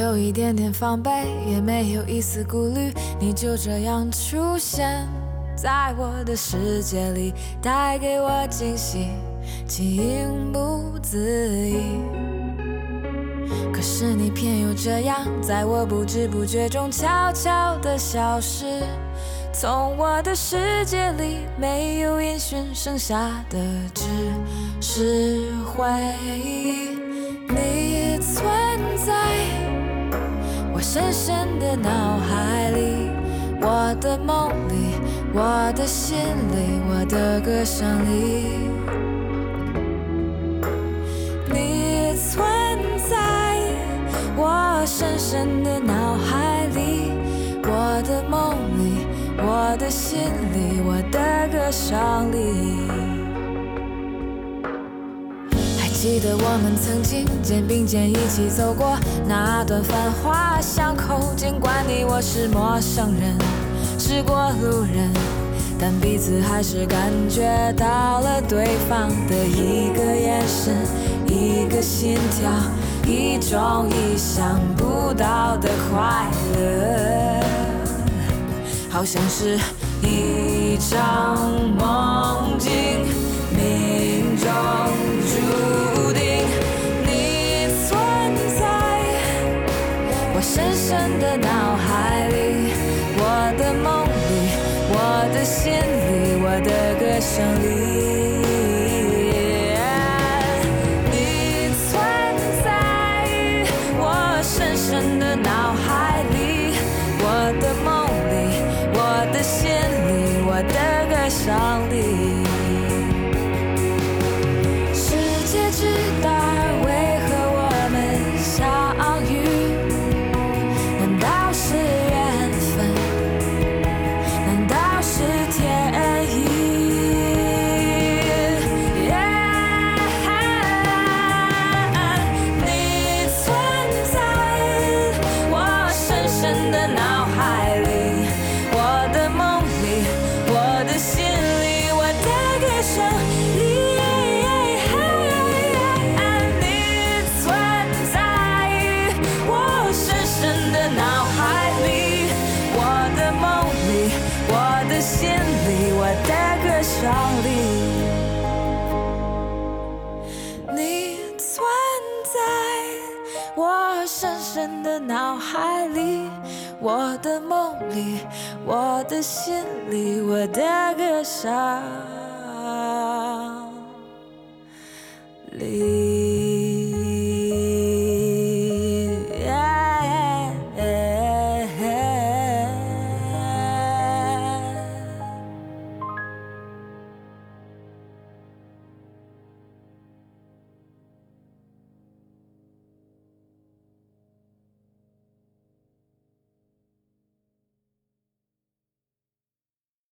有一点点防备，也没有一丝顾虑，你就这样出现在我的世界里，带给我惊喜，情不自已。可是你偏又这样，在我不知不觉中悄悄地消失，从我的世界里没有音讯，剩下的只是回忆。你存在我深深的脑海里，我的梦里，我的心里，我的歌声里。你存在我深深的脑海里，我的梦里，我的心里，我的歌声里。还记得我们曾经肩并肩一起走过那段繁华巷口，尽管你我是陌生人，是过路人，但彼此还是感觉到了对方的一个眼神，一个心跳，一种意想不到的快乐，好像是一场梦境，命中注定。你存在我深深的脑海里，我的梦里，我的心里，我的歌声里。你存在我深深的脑海里，我的梦里，我的心里，我的歌声里。世界之大，为何我们相遇？难道是缘分？难道是天意？你存在我深深的脑海里，我的梦里，我的心里，我的歌声里。你存在我深深的脑海里，我的梦里，我的心里，我的歌声里。你存在我深深的脑海里，我的梦里，我的心里，我的歌声里。